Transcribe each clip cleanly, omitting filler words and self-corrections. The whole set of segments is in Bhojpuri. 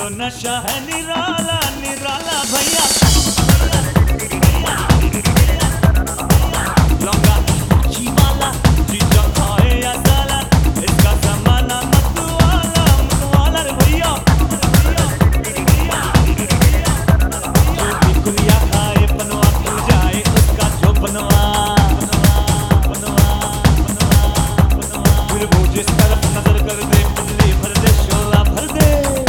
तो नशा है निराला निराला भैया लौंगा शिवाला जीजा खाए या साला इसका जमाना मतवाला रे भैया जो कुलिया खाए पनवा खुल जाए उसका जो बनवा फिर वो जिस तरफ नजर कर दे पुतली भर दे शोला भर दे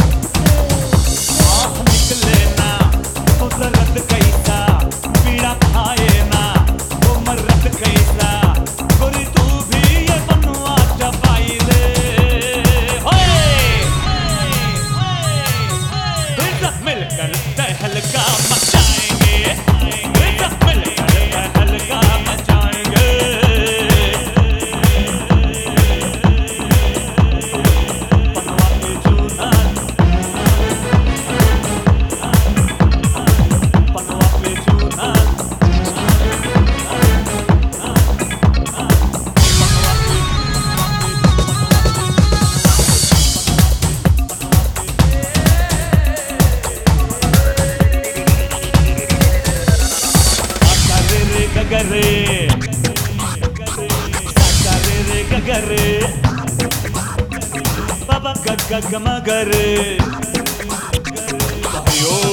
आँख निकले ना तो दर्द कैसा पीड़ा खाए ना वो मर्द कैसा गोरी तू भी ये बनवा चबाई ले सब मिलकर तहलका मचाएंगे सब मिलकर तहलका मचाएंगे गगरे साकारे रे गगरे बाबा गग मगरे भाइयों